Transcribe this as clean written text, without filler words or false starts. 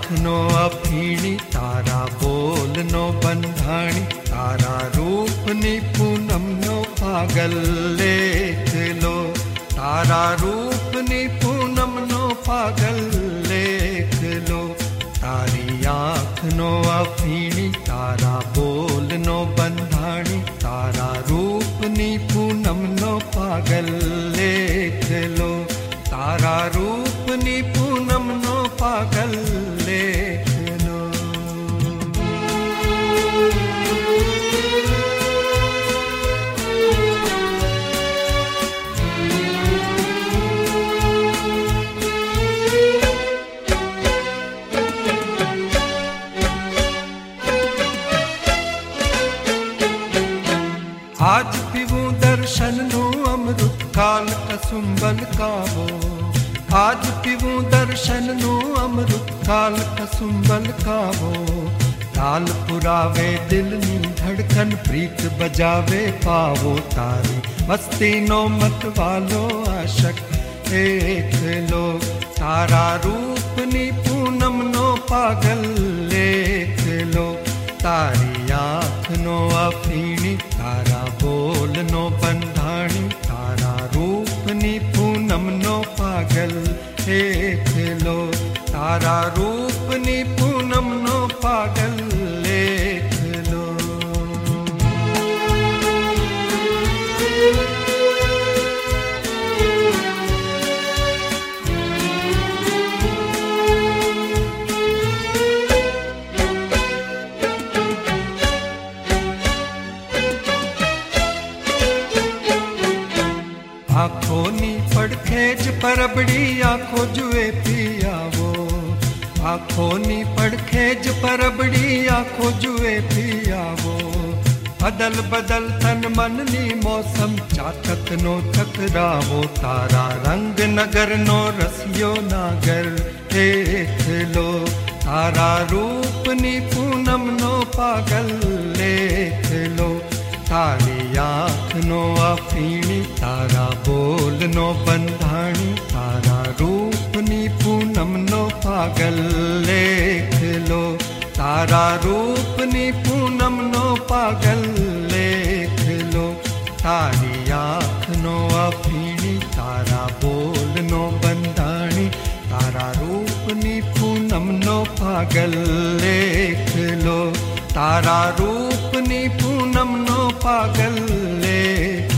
આંખનો અફીણી તારા બોલનો બંધાણી તારા રૂપની પૂનમનો પાગલ લેખ લો તારા રૂપની પૂનમનો પાગલ લેખ લો તારી આંખનો અફીણી તારા બોલનો બંધાણી તારા રૂપની પૂનમનો પાગલ લેખ લો તારા રૂપની પૂનમનો પાગલ લેખ લો आज पीवूं दर्शननु अमृत काल कसुंबल कावो आज पीवूं दर्शननु अमृत काल कसुंबल कावो ताल पुरावे दिलनी धड़कन प्रीत बजावे पावो तारी मस्ती नो मत वालो आशक एक लो तारा रूपनी पूनम नो पागल लेख लो तारी आँखनो अफीणी तारा बोलनो बंधाणी तारा रूपनी पूनमनो पागल लेख लो तारा रूपनी पूनमनो पागल लेख लो आँखों नी पड़खेज परबड़ी आँखों जुए पियावो आँखों नी पड़खेज परबड़ी आँखों जुए पियावो बदल बदल तन मन नी मौसम चातक नो चकरावो तारा रंग नगर नो रसियो नागर देख लो तारा रूपनी पूनम नो पागल लेख लो तारी आँखनो अफीणी तारा बोलनो बंधाणी तारा रूपनी पूनमनो पागल लेख लो तारा रूपनी पूनमनो पागल लेख लो तारी आँखनो अफीणी तारा बोलनो बंधाणी तारा रूपनी पूनमनो पागल लेख लो तारा रूपनी पूनमनो पागल लेख